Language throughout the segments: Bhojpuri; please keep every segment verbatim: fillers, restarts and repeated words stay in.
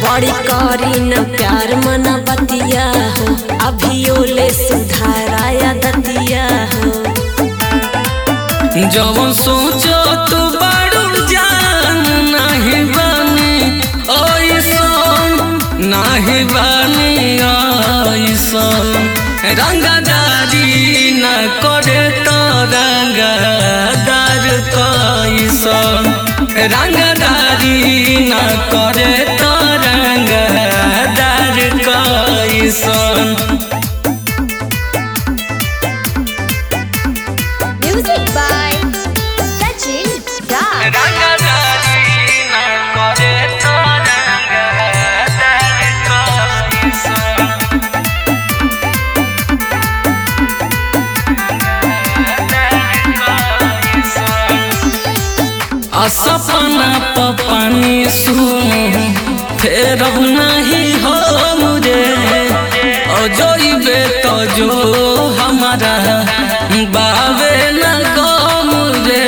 बड़ी करी न प्यार मना बतिया हो, अभियो ले सुधाराया दतिया हो। जवन सोचो तू बड़ू जान नहीं बानी ऐसन, नहीं बानी ऐसन। रंगदारी न करे तो रंगदार कैसन, रंगदारी न करे तो रंगदार कैसन। Music by Sachin Das. रंगदारी न करे तो रंगदार कैसन। सपना पानी सुन फेर नहीं हो मुझे, अजोइबे तो जो हमारा बावे न गो मुझे।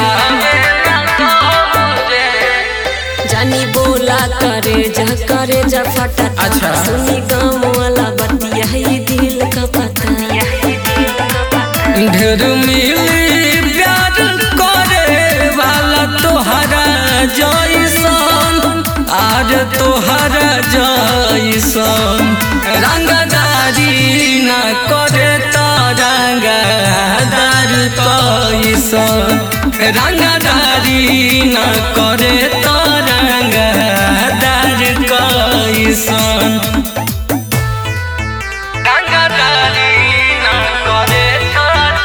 जानी बोला करे जा करे जा फटा। अच्छा सुनी गाँव वाला बतिया ही दिल का पता। ढेर मिली प्यार करे वाला तोहरा जैसन, आज तोहरा जैसन। रंगदारी न करे तो रंगदार कैसन, रंगदारी न करे तो रंगदार कैसन। रंगदारी न करे तो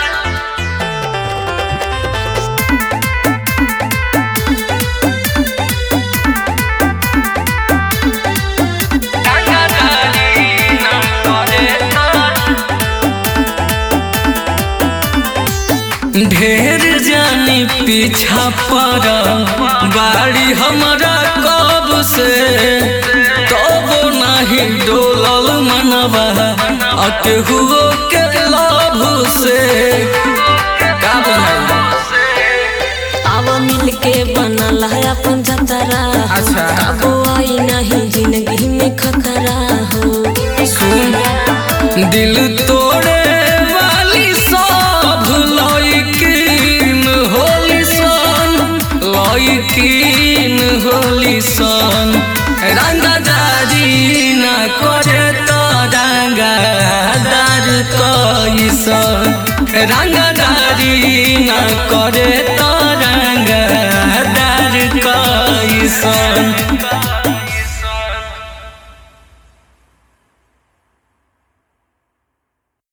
ढेर जानी पीछा पर बाड़ी हमारा कब से, तब नहीं डोलल मनवा अकेहुओ के लाभ से। अब मिल के बनल है अपन जतरा। अच्छा कबो आई नहीं जिंदगी में खखरा हो। सुन दिल तोड़े वाली सब लइकिन होली सन, लइकिन होली सन। रंगदारी न करे तो रंगदार कैसन, रंगदारी न करे